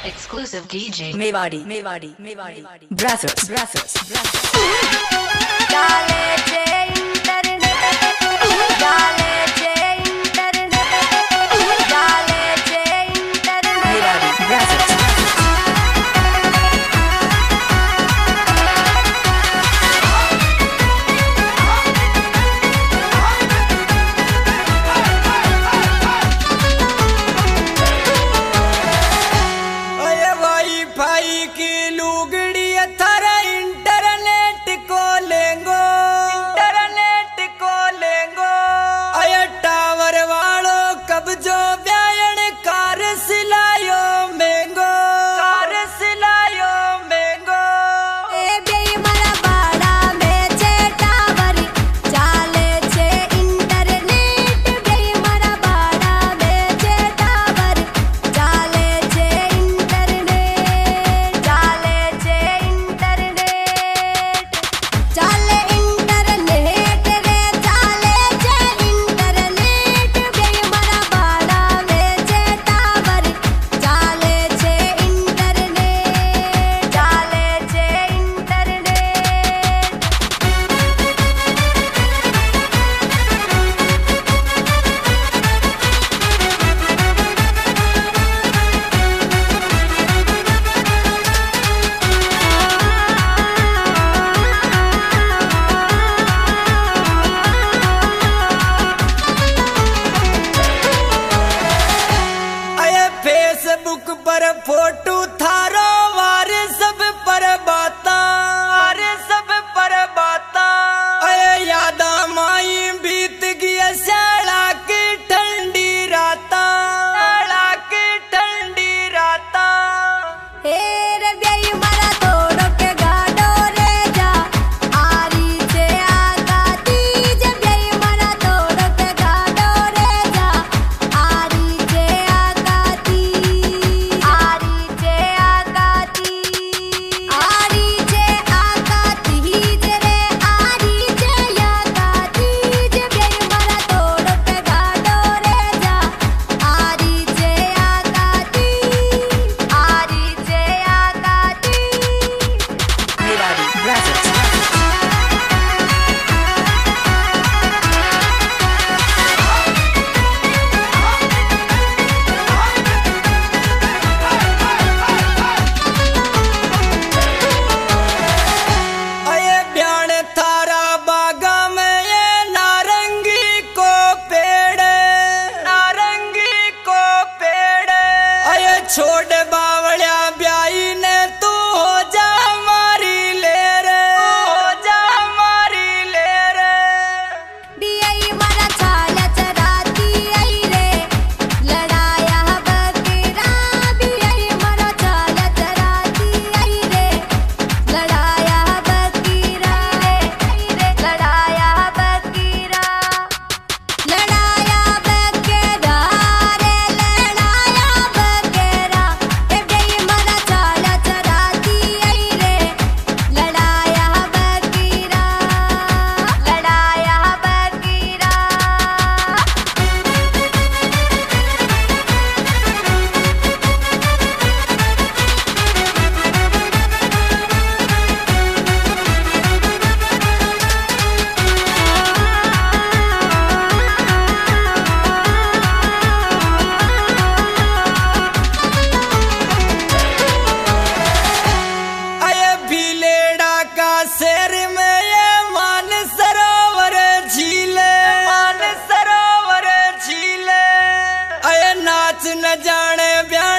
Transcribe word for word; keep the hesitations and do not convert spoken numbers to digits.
Exclusive D J Mewadi, Mewadi, Mewadi, Brassers, Brassers, Brassers. Dale che internet, dale che internet, dale che internet. Mewadi, Brassers. Photo थारो वार सब पर बाता वार सब पर बाता अरे यादा माई बीत गया शाला की ठंडी राता शाला की ठंडी राता हे रे बेई मरा तोड़ो के गाडो रे जा आरी से आगा तीज बेई मरा तोड़ो के गाडो रे जा आरी से आगा तीज आरी से आगा तीज आरी से आगा तीज रे आरी से आगा तीज बेई मरा तोड़ो के गाडो रे जा आरी से आगा तीज आरी से आगा तीज Mewadi, Brassers. अये ब्याण थारा बागा में ये नारंगी को पेड़ नारंगी को पेड़ अये छोड़ बावड़िया ब्याई ने तू हो जा हमारी ले रे हो जा हमारी ले रे बियाई मरा छाला चराती आई रे लड़ाया बकरा बियाई मरा छाला चराती आई रे लड़ाया बकरा रे लड़ाया बकरा लड़ाया बकरा रे लड़ाया बकरा ए बियाई मरा छाला चराती आई रे लड़ाया बकरा लड़ाया बकरा अये भीलेड़ा का शेर में ये मान सरोवर झीले मान सरोवर झीले अये नाच न जाने ब्याह